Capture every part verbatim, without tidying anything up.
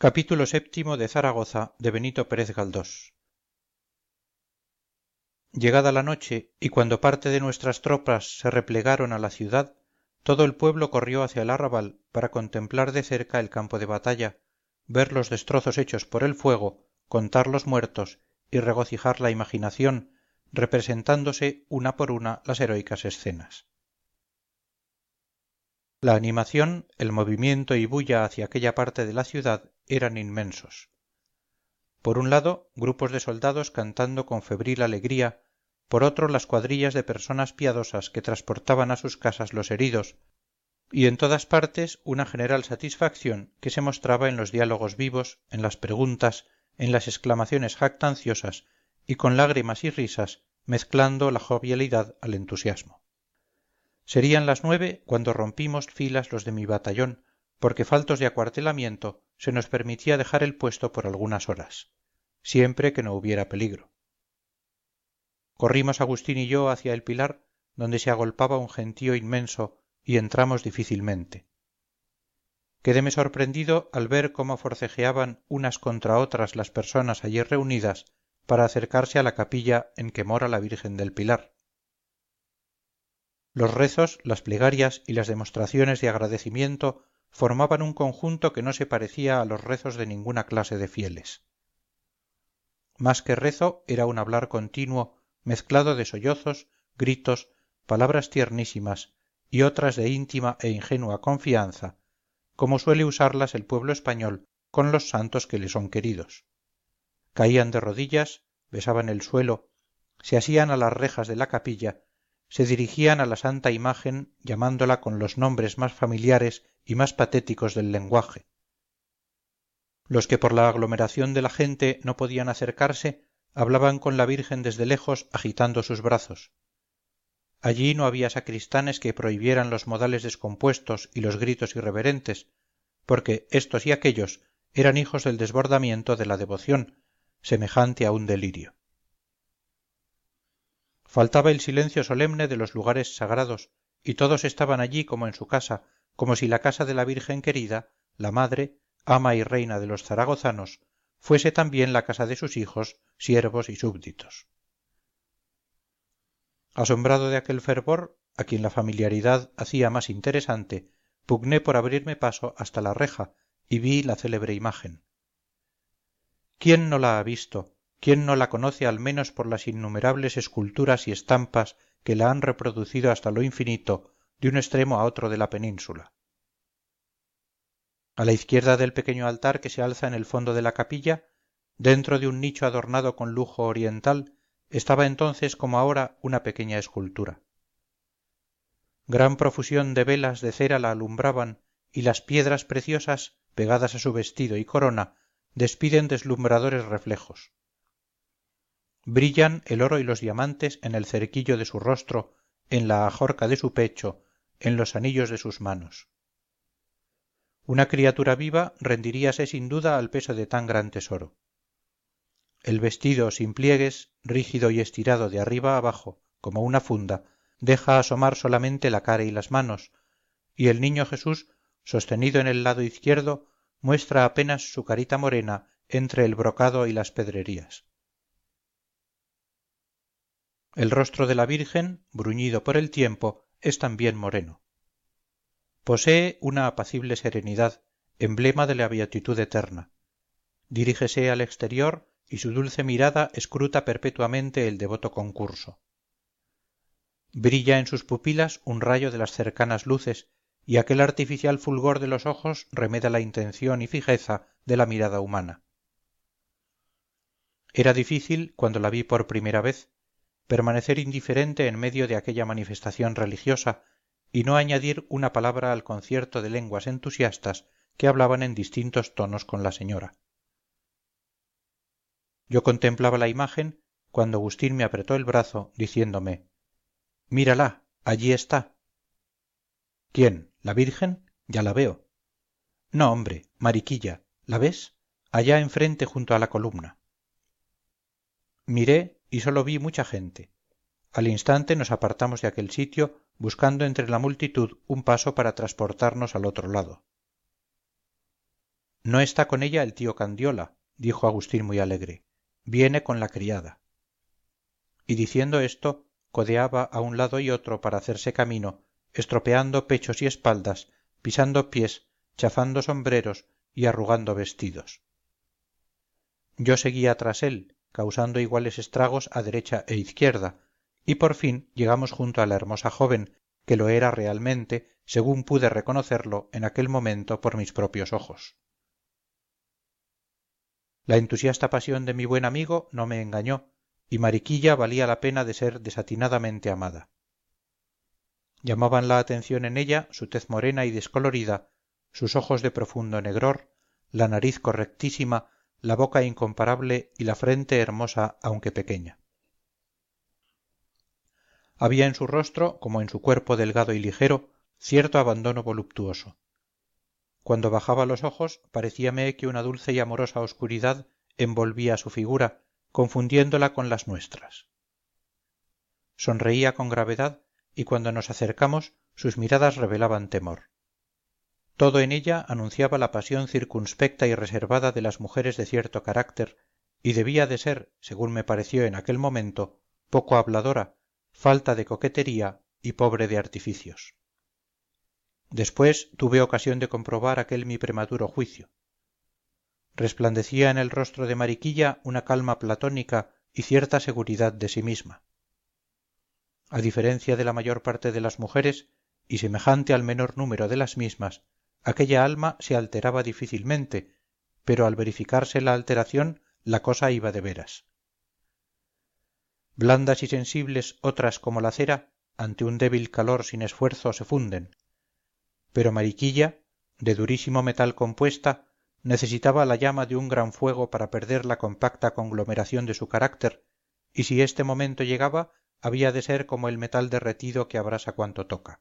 Capítulo séptimo de Zaragoza de Benito Pérez Galdós. Llegada la noche y cuando parte de nuestras tropas se replegaron a la ciudad, todo el pueblo corrió hacia el arrabal para contemplar de cerca el campo de batalla, ver los destrozos hechos por el fuego, contar los muertos y regocijar la imaginación, representándose una por una las heroicas escenas. La animación, el movimiento y bulla hacia aquella parte de la ciudad eran inmensos. Por un lado, grupos de soldados cantando con febril alegría, por otro las cuadrillas de personas piadosas que transportaban a sus casas los heridos, y en todas partes una general satisfacción que se mostraba en los diálogos vivos, en las preguntas, en las exclamaciones jactanciosas y con lágrimas y risas, mezclando la jovialidad al entusiasmo. Serían las nueve cuando rompimos filas los de mi batallón, porque faltos de acuartelamiento se nos permitía dejar el puesto por algunas horas, siempre que no hubiera peligro. Corrimos Agustín y yo hacia el pilar, donde se agolpaba un gentío inmenso, y entramos difícilmente. Quedéme sorprendido al ver cómo forcejeaban unas contra otras las personas allí reunidas para acercarse a la capilla en que mora la Virgen del Pilar. Los rezos, las plegarias y las demostraciones de agradecimiento formaban un conjunto que no se parecía a los rezos de ninguna clase de fieles. Más que rezo era un hablar continuo, mezclado de sollozos, gritos, palabras tiernísimas y otras de íntima e ingenua confianza, como suele usarlas el pueblo español con los santos que le son queridos. Caían de rodillas, besaban el suelo, se asían a las rejas de la capilla, se dirigían a la santa imagen llamándola con los nombres más familiares y más patéticos del lenguaje. Los que por la aglomeración de la gente no podían acercarse, hablaban con la Virgen desde lejos agitando sus brazos. Allí no había sacristanes que prohibieran los modales descompuestos y los gritos irreverentes, porque estos y aquellos eran hijos del desbordamiento de la devoción, semejante a un delirio. Faltaba el silencio solemne de los lugares sagrados, y todos estaban allí como en su casa, como si la casa de la Virgen querida, la madre, ama y reina de los zaragozanos, fuese también la casa de sus hijos, siervos y súbditos. Asombrado de aquel fervor, a quien la familiaridad hacía más interesante, pugné por abrirme paso hasta la reja y vi la célebre imagen. ¿Quién no la ha visto? ¿Quién no la conoce al menos por las innumerables esculturas y estampas que la han reproducido hasta lo infinito, de un extremo a otro de la península? A la izquierda del pequeño altar que se alza en el fondo de la capilla, dentro de un nicho adornado con lujo oriental, estaba entonces como ahora una pequeña escultura. Gran profusión de velas de cera la alumbraban y las piedras preciosas, pegadas a su vestido y corona, despiden deslumbradores reflejos. Brillan el oro y los diamantes en el cerquillo de su rostro, en la ajorca de su pecho, en los anillos de sus manos. Una criatura viva rendiríase sin duda al peso de tan gran tesoro. El vestido sin pliegues, rígido y estirado de arriba abajo, como una funda, deja asomar solamente la cara y las manos, y el niño Jesús, sostenido en el lado izquierdo, muestra apenas su carita morena entre el brocado y las pedrerías. El rostro de la Virgen, bruñido por el tiempo, es también moreno. Posee una apacible serenidad, emblema de la beatitud eterna. Dirígese al exterior y su dulce mirada escruta perpetuamente el devoto concurso. Brilla en sus pupilas un rayo de las cercanas luces, y aquel artificial fulgor de los ojos remeda la intención y fijeza de la mirada humana. Era difícil, cuando la vi por primera vez, permanecer indiferente en medio de aquella manifestación religiosa y no añadir una palabra al concierto de lenguas entusiastas que hablaban en distintos tonos con la señora. Yo contemplaba la imagen cuando Agustín me apretó el brazo, diciéndome: «Mírala, allí está». «¿Quién? ¿La Virgen? Ya la veo». «No, hombre, Mariquilla, ¿la ves? Allá enfrente junto a la columna». Miré y sólo vi mucha gente. Al instante nos apartamos de aquel sitio, buscando entre la multitud un paso para transportarnos al otro lado. no está con ella el tío Candiola, dijo Agustín muy alegre, viene con la criada. Y diciendo esto, codeaba a un lado y otro para hacerse camino, estropeando pechos y espaldas, pisando pies, chafando sombreros y arrugando vestidos. Yo seguía tras él, causando iguales estragos a derecha e izquierda, y por fin llegamos junto a la hermosa joven, que lo era realmente, según pude reconocerlo en aquel momento por mis propios ojos. La entusiasta pasión de mi buen amigo no me engañó, y Mariquilla valía la pena de ser desatinadamente amada. Llamaban la atención en ella su tez morena y descolorida, sus ojos de profundo negror, la nariz correctísima, la boca incomparable y la frente hermosa aunque pequeña. Había en su rostro, como en su cuerpo delgado y ligero, cierto abandono voluptuoso. Cuando bajaba los ojos parecíame que una dulce y amorosa oscuridad envolvía su figura, confundiéndola con las nuestras. Sonreía con gravedad y cuando nos acercamos sus miradas revelaban temor. Todo en ella anunciaba la pasión circunspecta y reservada de las mujeres de cierto carácter, y debía de ser, según me pareció en aquel momento, poco habladora, falta de coquetería y pobre de artificios. Después tuve ocasión de comprobar aquel mi prematuro juicio. Resplandecía en el rostro de Mariquilla una calma platónica y cierta seguridad de sí misma. A diferencia de la mayor parte de las mujeres, y semejante al menor número de las mismas, aquella alma se alteraba difícilmente, pero al verificarse la alteración, la cosa iba de veras. Blandas y sensibles otras como la cera, ante un débil calor sin esfuerzo se funden. Pero Mariquilla, de durísimo metal compuesta, necesitaba la llama de un gran fuego para perder la compacta conglomeración de su carácter, y si este momento llegaba, había de ser como el metal derretido que abrasa cuanto toca.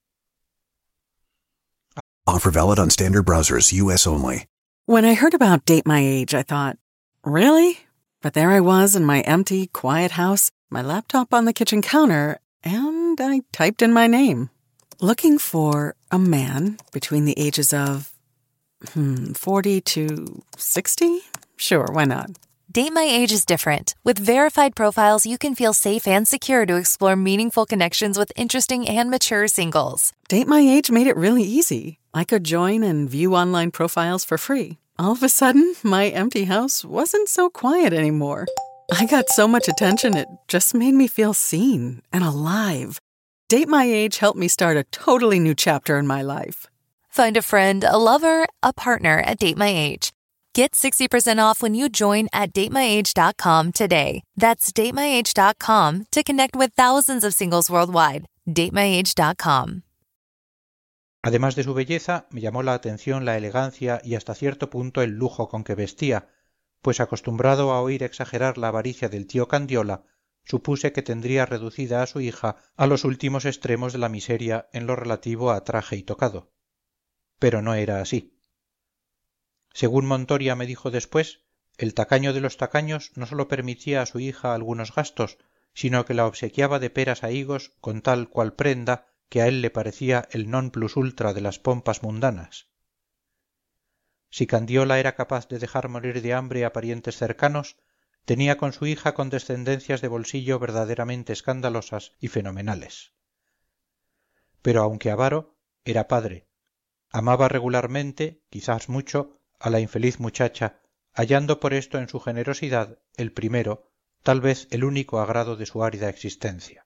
Offer valid on standard browsers, U S only. When I heard about Date My Age, I thought, really? But there I was in my empty, quiet house, my laptop on the kitchen counter, and I typed in my name. Looking for a man between the ages of, hmm, forty to sixty? Sure, why not? Date My Age is different. With verified profiles, you can feel safe and secure to explore meaningful connections with interesting and mature singles. Date My Age made it really easy. I could join and view online profiles for free. All of a sudden, my empty house wasn't so quiet anymore. I got so much attention, it just made me feel seen and alive. Date My Age helped me start a totally new chapter in my life. Find a friend, a lover, a partner at Date My Age. Get sixty percent off when you join at date my age dot com today. That's date my age dot com to connect with thousands of singles worldwide. date my age dot com. Además de su belleza, me llamó la atención la elegancia y hasta cierto punto el lujo con que vestía, pues acostumbrado a oír exagerar la avaricia del tío Candiola, supuse que tendría reducida a su hija a los últimos extremos de la miseria en lo relativo a traje y tocado. Pero no era así. Según Montoria me dijo después, el tacaño de los tacaños no sólo permitía a su hija algunos gastos, sino que la obsequiaba de peras a higos con tal cual prenda que a él le parecía el non plus ultra de las pompas mundanas. Si Candiola era capaz de dejar morir de hambre a parientes cercanos, tenía con su hija condescendencias de bolsillo verdaderamente escandalosas y fenomenales. Pero aunque avaro, era padre. Amaba regularmente, quizás mucho, a la infeliz muchacha, hallando por esto en su generosidad el primero, tal vez el único agrado de su árida existencia.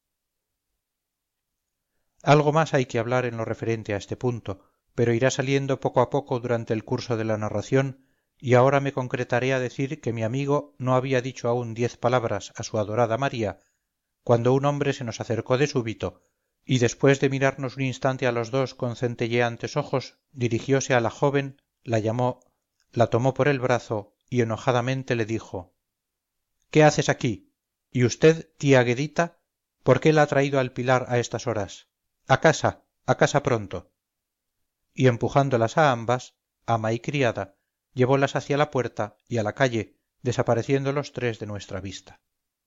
Algo más hay que hablar en lo referente a este punto, pero irá saliendo poco a poco durante el curso de la narración, y ahora me concretaré a decir que mi amigo no había dicho aún diez palabras a su adorada María, cuando un hombre se nos acercó de súbito, y después de mirarnos un instante a los dos con centelleantes ojos, dirigióse a la joven, la llamó, la tomó por el brazo y enojadamente le dijo: ¿qué haces aquí? ¿Y usted, tía Guedita? ¿Por qué la ha traído al Pilar a estas horas? ¡A casa! ¡A casa pronto! Y empujándolas a ambas, ama y criada, llevólas hacia la puerta y a la calle, desapareciendo los tres de nuestra vista.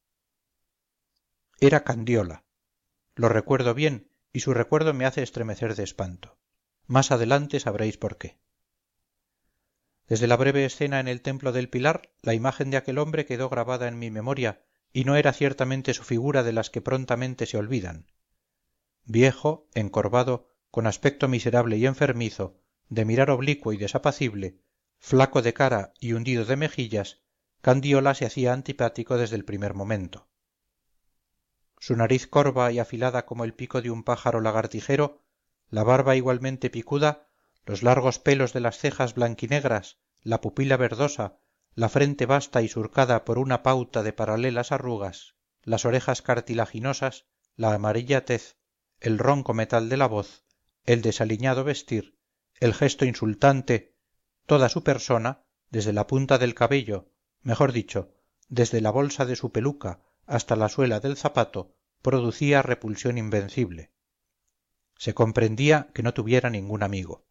Era Candiola. Lo recuerdo bien, y su recuerdo me hace estremecer de espanto. Más adelante sabréis por qué. Desde la breve escena en el templo del Pilar, la imagen de aquel hombre quedó grabada en mi memoria, y no era ciertamente su figura de las que prontamente se olvidan. Viejo, encorvado, con aspecto miserable y enfermizo, de mirar oblicuo y desapacible, flaco de cara y hundido de mejillas, Candiola se hacía antipático desde el primer momento. Su nariz corva y afilada como el pico de un pájaro lagartijero, la barba igualmente picuda, los largos pelos de las cejas blanquinegras, la pupila verdosa, la frente vasta y surcada por una pauta de paralelas arrugas, las orejas cartilaginosas, la amarilla tez, el ronco metal de la voz, el desaliñado vestir, el gesto insultante, toda su persona, desde la punta del cabello, mejor dicho, desde la bolsa de su peluca hasta la suela del zapato, producía repulsión invencible. Se comprendía que no tuviera ningún amigo.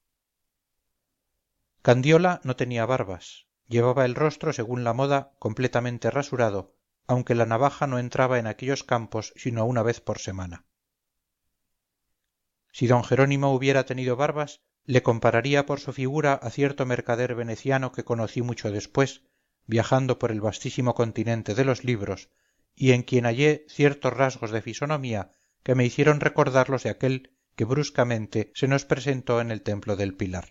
Candiola no tenía barbas, llevaba el rostro, según la moda, completamente rasurado, aunque la navaja no entraba en aquellos campos sino una vez por semana. Si don Jerónimo hubiera tenido barbas, le compararía por su figura a cierto mercader veneciano que conocí mucho después, viajando por el vastísimo continente de los libros, y en quien hallé ciertos rasgos de fisonomía que me hicieron recordar los de aquel que bruscamente se nos presentó en el templo del Pilar.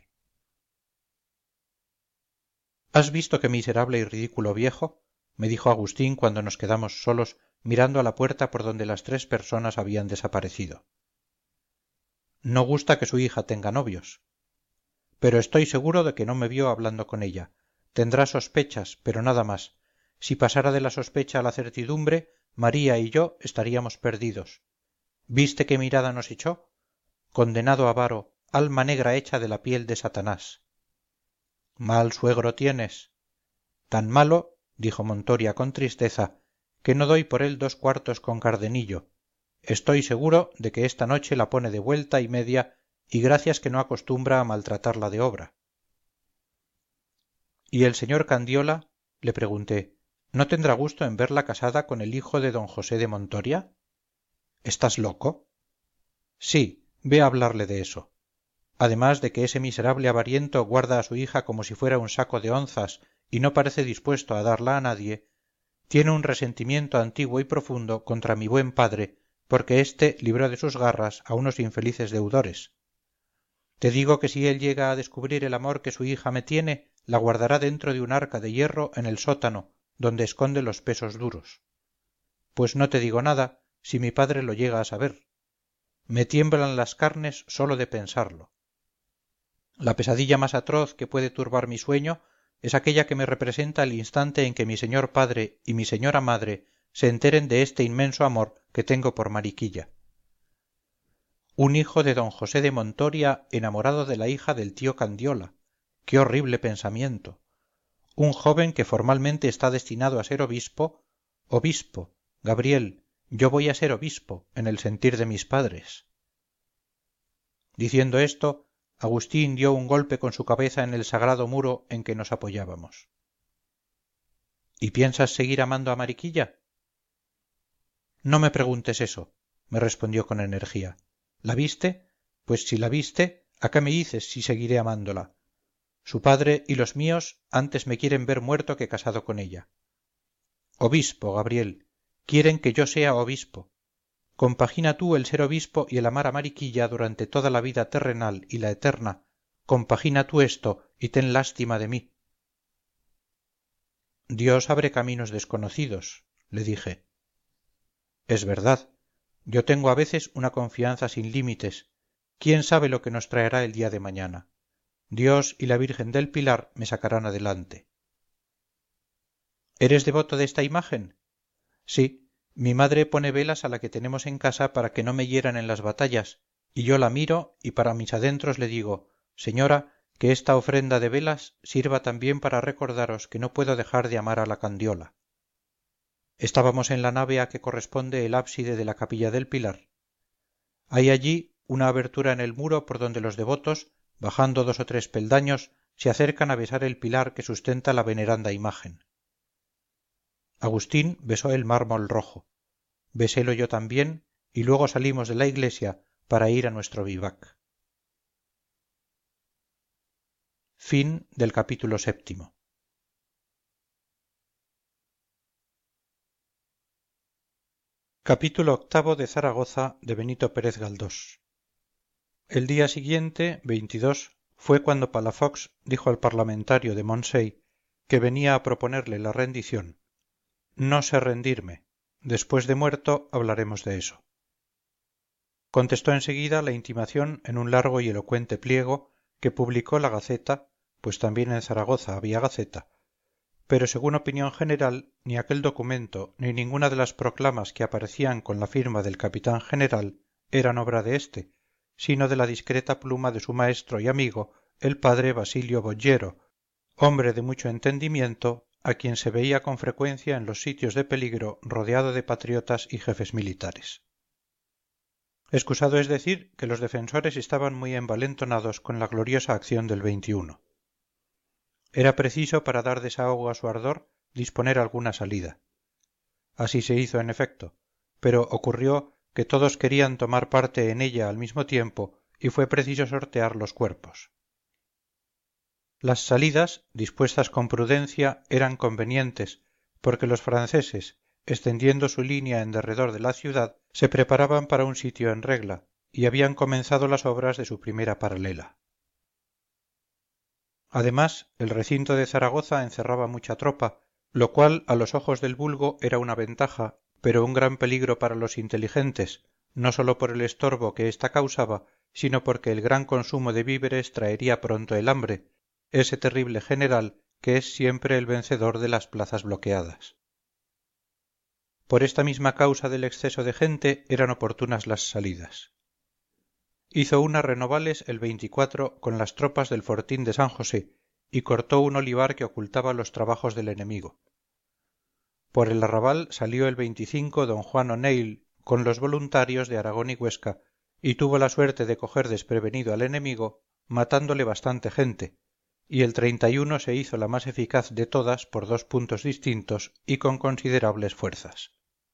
¿Has visto qué miserable y ridículo viejo?, me dijo Agustín cuando nos quedamos solos mirando a la puerta por donde las tres personas habían desaparecido. No gusta que su hija tenga novios. Pero estoy seguro de que no me vio hablando con ella. Tendrá sospechas, pero nada más. Si pasara de la sospecha a la certidumbre, María y yo estaríamos perdidos. ¿Viste qué mirada nos echó? Condenado avaro, alma negra hecha de la piel de Satanás. Mal suegro tienes. Tan malo, dijo Montoria con tristeza, que no doy por él dos cuartos con Cardenillo. Estoy seguro de que esta noche la pone de vuelta y media, y gracias que no acostumbra a maltratarla de obra. ¿Y el señor Candiola? Le pregunté. ¿No tendrá gusto en verla casada con el hijo de don José de Montoria? ¿Estás loco? Sí, ve a hablarle de eso. Además de que ese miserable avariento guarda a su hija como si fuera un saco de onzas y no parece dispuesto a darla a nadie, tiene un resentimiento antiguo y profundo contra mi buen padre, porque éste libró de sus garras a unos infelices deudores. Te digo que si él llega a descubrir el amor que su hija me tiene, la guardará dentro de un arca de hierro en el sótano, donde esconde los pesos duros. Pues no te digo nada, si mi padre lo llega a saber. Me tiemblan las carnes sólo de pensarlo. La pesadilla más atroz que puede turbar mi sueño es aquella que me representa el instante en que mi señor padre y mi señora madre se enteren de este inmenso amor que tengo por Mariquilla. Un hijo de don José de Montoria enamorado de la hija del tío Candiola. ¡Qué horrible pensamiento! Un joven que formalmente está destinado a ser obispo. Obispo, Gabriel, yo voy a ser obispo, en el sentir de mis padres. Diciendo esto, Agustín dio un golpe con su cabeza en el sagrado muro en que nos apoyábamos. ¿Y piensas seguir amando a Mariquilla? No me preguntes eso, me respondió con energía. ¿La viste? Pues si la viste, ¿a qué me dices si seguiré amándola? Su padre y los míos antes me quieren ver muerto que casado con ella. Obispo, Gabriel, quieren que yo sea obispo. Compagina tú el ser obispo y el amar a Mariquilla durante toda la vida terrenal y la eterna. Compagina tú esto y ten lástima de mí. Dios abre caminos desconocidos, le dije. Es verdad, yo tengo a veces una confianza sin límites. ¿Quién sabe lo que nos traerá el día de mañana? Dios y la Virgen del Pilar me sacarán adelante. ¿Eres devoto de esta imagen? Sí, mi madre pone velas a la que tenemos en casa para que no me hieran en las batallas, y yo la miro y para mis adentros le digo, señora, que esta ofrenda de velas sirva también para recordaros que no puedo dejar de amar a la Candiola. Estábamos en la nave a que corresponde el ábside de la capilla del Pilar. Hay allí una abertura en el muro por donde los devotos, bajando dos o tres peldaños, se acercan a besar el pilar que sustenta la veneranda imagen. Agustín besó el mármol rojo. Besélo yo también, y luego salimos de la iglesia para ir a nuestro vivac. Fin del capítulo séptimo. Capítulo octavo de Zaragoza de Benito Pérez Galdós. El día siguiente, veintidós, fue cuando Palafox dijo al parlamentario de Moncey, que venía a proponerle la rendición: no sé rendirme, después de muerto hablaremos de eso. Contestó enseguida la intimación en un largo y elocuente pliego que publicó la Gaceta, pues también en Zaragoza había Gaceta, pero según opinión general, ni aquel documento ni ninguna de las proclamas que aparecían con la firma del capitán general eran obra de éste, sino de la discreta pluma de su maestro y amigo, el padre Basilio Boggero, hombre de mucho entendimiento, a quien se veía con frecuencia en los sitios de peligro rodeado de patriotas y jefes militares. Excusado es decir que los defensores estaban muy envalentonados con la gloriosa acción del veintiuno. Era preciso, para dar desahogo a su ardor, disponer alguna salida. Así se hizo en efecto, pero ocurrió que todos querían tomar parte en ella al mismo tiempo y fue preciso sortear los cuerpos. Las salidas, dispuestas con prudencia, eran convenientes, porque los franceses, extendiendo su línea en derredor de la ciudad, se preparaban para un sitio en regla, y habían comenzado las obras de su primera paralela. Además, el recinto de Zaragoza encerraba mucha tropa, lo cual a los ojos del vulgo era una ventaja, pero un gran peligro para los inteligentes, no sólo por el estorbo que ésta causaba, sino porque el gran consumo de víveres traería pronto el hambre, ese terrible general que es siempre el vencedor de las plazas bloqueadas. Por esta misma causa del exceso de gente eran oportunas las salidas. Hizo una Renovales el veinticuatro con las tropas del fortín de San José y cortó un olivar que ocultaba los trabajos del enemigo. Por el arrabal salió el veinticinco don Juan O'Neill con los voluntarios de Aragón y Huesca y tuvo la suerte de coger desprevenido al enemigo, matándole bastante gente, y el treinta y uno se hizo la más eficaz de todas por dos puntos distintos y con considerables fuerzas.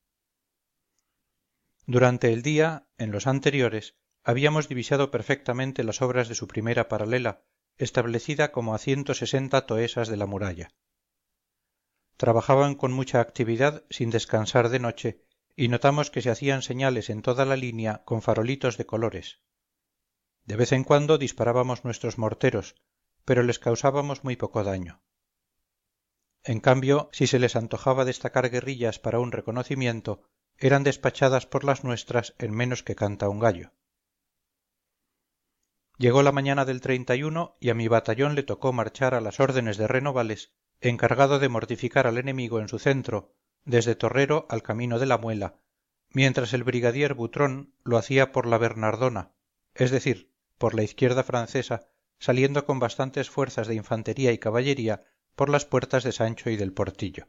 Durante el día, en los anteriores, habíamos divisado perfectamente las obras de su primera paralela, establecida como a ciento sesenta toesas de la muralla. Trabajaban con mucha actividad sin descansar de noche, y notamos que se hacían señales en toda la línea con farolitos de colores. De vez en cuando disparábamos nuestros morteros, pero les causábamos muy poco daño. En cambio, si se les antojaba destacar guerrillas para un reconocimiento, eran despachadas por las nuestras en menos que canta un gallo. Llegó la mañana del treinta y uno y a mi batallón le tocó marchar a las órdenes de Renovales, encargado de mortificar al enemigo en su centro, desde Torrero al camino de la Muela, mientras el brigadier Butrón lo hacía por la Bernardona, es decir, por la izquierda francesa, saliendo con bastantes fuerzas de infantería y caballería por las puertas de Sancho y del Portillo.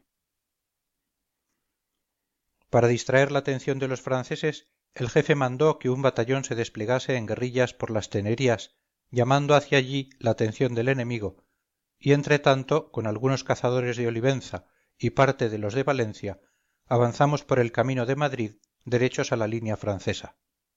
Para distraer la atención de los franceses, el jefe mandó que un batallón se desplegase en guerrillas por las tenerías, llamando hacia allí la atención del enemigo, y entretanto, con algunos cazadores de Olivenza y parte de los de Valencia, avanzamos por el camino de Madrid, derechos a la línea francesa.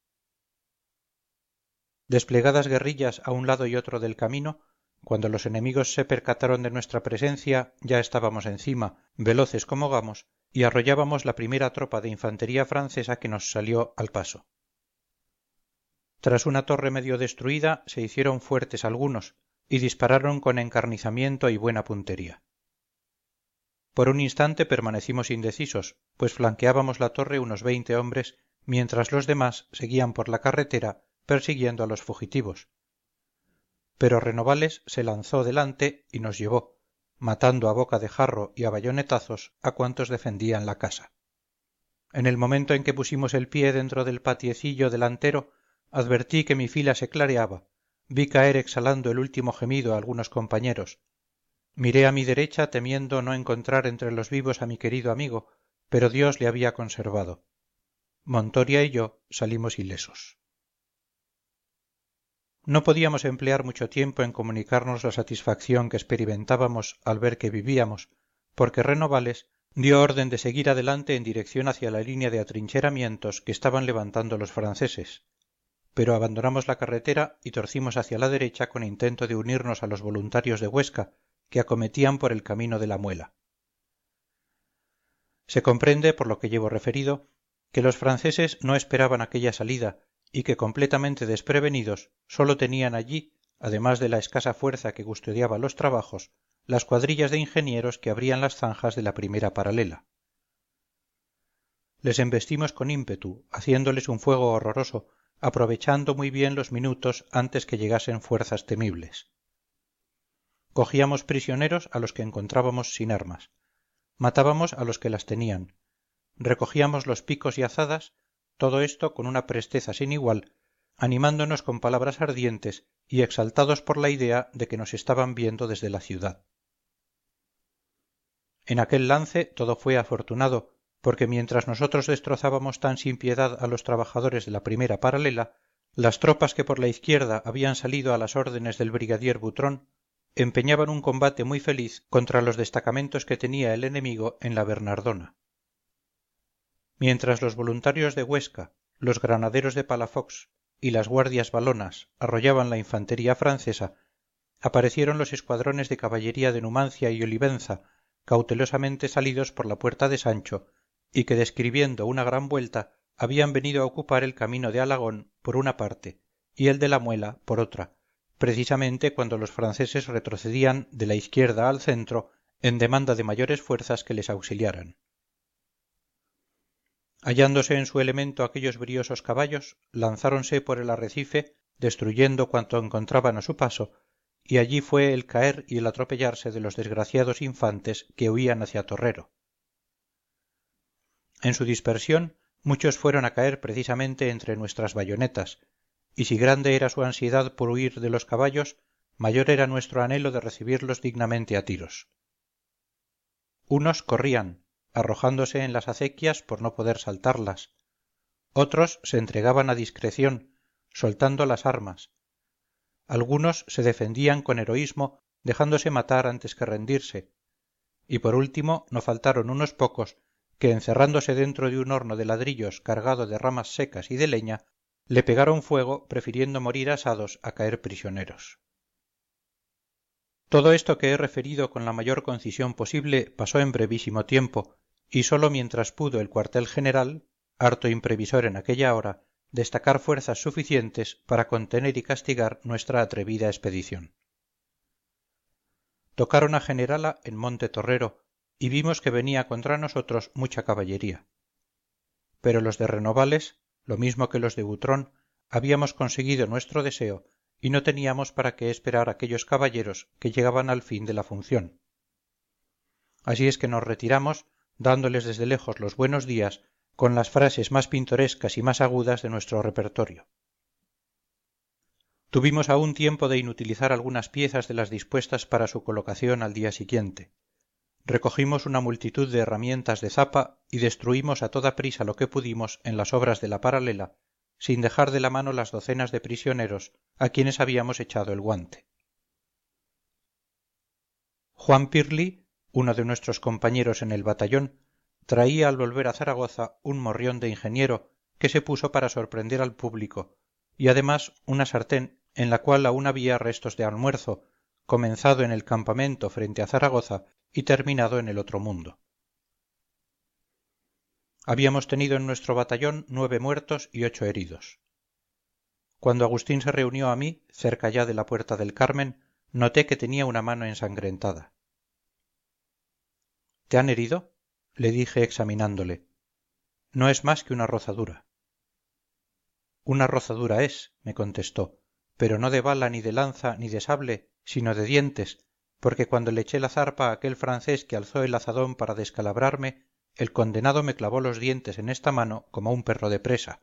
Desplegadas guerrillas a un lado y otro del camino, cuando los enemigos se percataron de nuestra presencia, ya estábamos encima, veloces como gamos, y arrollábamos la primera tropa de infantería francesa que nos salió al paso. Tras una torre medio destruida, se hicieron fuertes algunos, y dispararon con encarnizamiento y buena puntería. Por un instante permanecimos indecisos, pues flanqueábamos la torre unos veinte hombres, mientras los demás seguían por la carretera persiguiendo a los fugitivos. Pero Renovales se lanzó delante y nos llevó, matando a boca de jarro y a bayonetazos a cuantos defendían la casa. En el momento en que pusimos el pie dentro del patiecillo delantero, advertí que mi fila se clareaba, vi caer exhalando el último gemido a algunos compañeros. Miré a mi derecha temiendo no encontrar entre los vivos a mi querido amigo, pero Dios le había conservado. Montoria y yo salimos ilesos. No podíamos emplear mucho tiempo en comunicarnos la satisfacción que experimentábamos al ver que vivíamos, porque Renovales dio orden de seguir adelante en dirección hacia la línea de atrincheramientos que estaban levantando los franceses, pero abandonamos la carretera y torcimos hacia la derecha con intento de unirnos a los voluntarios de Huesca que acometían por el camino de la Muela. Se comprende, por lo que llevo referido, que los franceses no esperaban aquella salida y que completamente desprevenidos sólo tenían allí, además de la escasa fuerza que custodiaba los trabajos, las cuadrillas de ingenieros que abrían las zanjas de la primera paralela. Les embestimos con ímpetu, haciéndoles un fuego horroroso, aprovechando muy bien los minutos antes que llegasen fuerzas temibles. Cogíamos prisioneros a los que encontrábamos sin armas, matábamos a los que las tenían, recogíamos los picos y azadas, todo esto con una presteza sin igual, animándonos con palabras ardientes y exaltados por la idea de que nos estaban viendo desde la ciudad. En aquel lance todo fue afortunado, porque mientras nosotros destrozábamos tan sin piedad a los trabajadores de la primera paralela, las tropas que por la izquierda habían salido a las órdenes del brigadier Butrón empeñaban un combate muy feliz contra los destacamentos que tenía el enemigo en la Bernardona. Mientras los voluntarios de Huesca, los granaderos de Palafox y las guardias walonas arrollaban la infantería francesa, aparecieron los escuadrones de caballería de Numancia y Olivenza, cautelosamente salidos por la puerta de Sancho, y que describiendo una gran vuelta habían venido a ocupar el camino de Alagón por una parte y el de la Muela por otra, precisamente cuando los franceses retrocedían de la izquierda al centro en demanda de mayores fuerzas que les auxiliaran. Hallándose en su elemento aquellos briosos caballos, lanzáronse por el arrecife, destruyendo cuanto encontraban a su paso, y allí fue el caer y el atropellarse de los desgraciados infantes que huían hacia Torrero. En su dispersión muchos fueron a caer precisamente entre nuestras bayonetas, y si grande era su ansiedad por huir de los caballos, mayor era nuestro anhelo de recibirlos dignamente a tiros. Unos corrían, arrojándose en las acequias por no poder saltarlas, otros se entregaban a discreción, soltando las armas, algunos se defendían con heroísmo dejándose matar antes que rendirse, y por último no faltaron unos pocos que encerrándose dentro de un horno de ladrillos cargado de ramas secas y de leña, le pegaron fuego prefiriendo morir asados a caer prisioneros. Todo esto que he referido con la mayor concisión posible pasó en brevísimo tiempo, y sólo mientras pudo el cuartel general, harto imprevisor en aquella hora, destacar fuerzas suficientes para contener y castigar nuestra atrevida expedición. Tocaron a generala en Monte Torrero, y vimos que venía contra nosotros mucha caballería. Pero los de Renovales, lo mismo que los de Butrón, habíamos conseguido nuestro deseo y no teníamos para qué esperar a aquellos caballeros que llegaban al fin de la función. Así es que nos retiramos, dándoles desde lejos los buenos días, con las frases más pintorescas y más agudas de nuestro repertorio. Tuvimos aún tiempo de inutilizar algunas piezas de las dispuestas para su colocación al día siguiente. Recogimos una multitud de herramientas de zapa y destruimos a toda prisa lo que pudimos en las obras de la paralela, sin dejar de la mano las docenas de prisioneros a quienes habíamos echado el guante. Juan Pirli, uno de nuestros compañeros en el batallón, traía al volver a Zaragoza un morrión de ingeniero que se puso para sorprender al público, y además una sartén en la cual aún había restos de almuerzo, comenzado en el campamento frente a Zaragoza y terminado en el otro mundo. Habíamos tenido en nuestro batallón nueve muertos y ocho heridos. Cuando Agustín se reunió a mí, cerca ya de la Puerta del Carmen, noté que tenía una mano ensangrentada. ¿Te han herido?, le dije examinándole. No es más que una rozadura. Una rozadura es, me contestó, pero no de bala ni de lanza ni de sable, sino de dientes, porque cuando le eché la zarpa a aquel francés que alzó el azadón para descalabrarme, el condenado me clavó los dientes en esta mano como un perro de presa.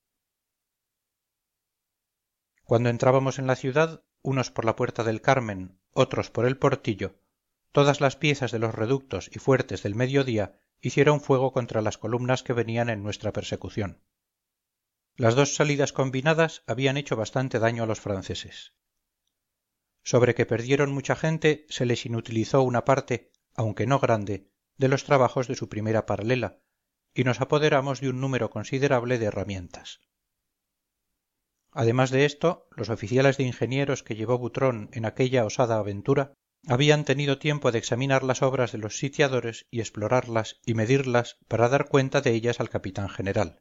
Cuando entrábamos en la ciudad, unos por la Puerta del Carmen, otros por el Portillo, todas las piezas de los reductos y fuertes del mediodía hicieron fuego contra las columnas que venían en nuestra persecución. Las dos salidas combinadas habían hecho bastante daño a los franceses. Sobre que perdieron mucha gente se les inutilizó una parte, aunque no grande, de los trabajos de su primera paralela, y nos apoderamos de un número considerable de herramientas. Además de esto, los oficiales de ingenieros que llevó Butrón en aquella osada aventura habían tenido tiempo de examinar las obras de los sitiadores y explorarlas y medirlas para dar cuenta de ellas al capitán general.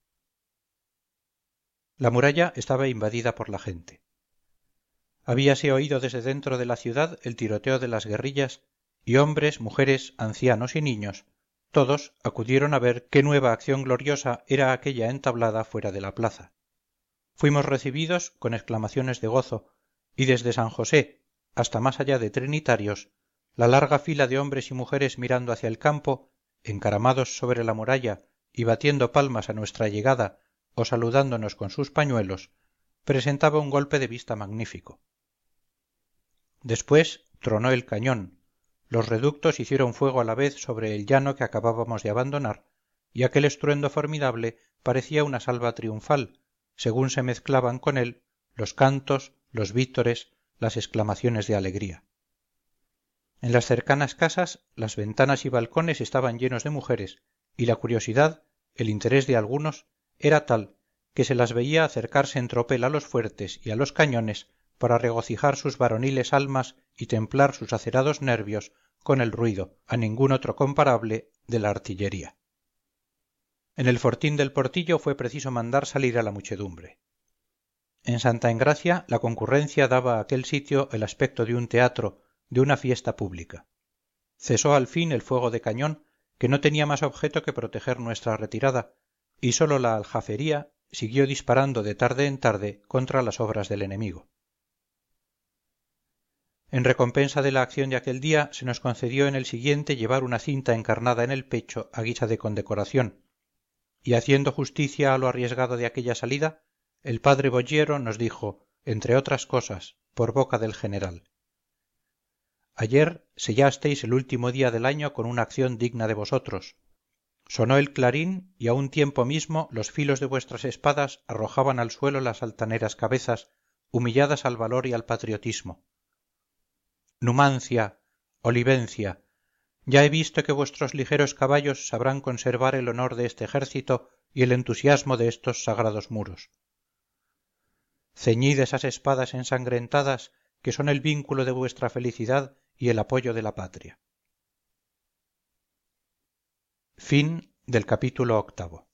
La muralla estaba invadida por la gente. Habíase oído desde dentro de la ciudad el tiroteo de las guerrillas y hombres, mujeres, ancianos y niños, todos acudieron a ver qué nueva acción gloriosa era aquella entablada fuera de la plaza. Fuimos recibidos con exclamaciones de gozo, y desde San José hasta más allá de Trinitarios, la larga fila de hombres y mujeres mirando hacia el campo, encaramados sobre la muralla y batiendo palmas a nuestra llegada o saludándonos con sus pañuelos, presentaba un golpe de vista magnífico. Después tronó el cañón, los reductos hicieron fuego a la vez sobre el llano que acabábamos de abandonar, y aquel estruendo formidable parecía una salva triunfal, según se mezclaban con él los cantos, los vítores, las exclamaciones de alegría. En las cercanas casas las ventanas y balcones estaban llenos de mujeres, y la curiosidad, el interés de algunos, era tal que se las veía acercarse en tropel a los fuertes y a los cañones para regocijar sus varoniles almas y templar sus acerados nervios con el ruido, a ningún otro comparable, de la artillería. En el fortín del Portillo fue preciso mandar salir a la muchedumbre. En Santa Engracia la concurrencia daba a aquel sitio el aspecto de un teatro, de una fiesta pública. Cesó al fin el fuego de cañón, que no tenía más objeto que proteger nuestra retirada, y sólo la aljafería siguió disparando de tarde en tarde contra las obras del enemigo. En recompensa de la acción de aquel día se nos concedió en el siguiente llevar una cinta encarnada en el pecho a guisa de condecoración, y haciendo justicia a lo arriesgado de aquella salida, el padre Boyero nos dijo, entre otras cosas, por boca del general: ayer sellasteis el último día del año con una acción digna de vosotros. Sonó el clarín y a un tiempo mismo los filos de vuestras espadas arrojaban al suelo las altaneras cabezas, humilladas al valor y al patriotismo. Numancia, Olivencia, ya he visto que vuestros ligeros caballos sabrán conservar el honor de este ejército y el entusiasmo de estos sagrados muros. Ceñid esas espadas ensangrentadas que son el vínculo de vuestra felicidad y el apoyo de la patria. Fin del capítulo octavo.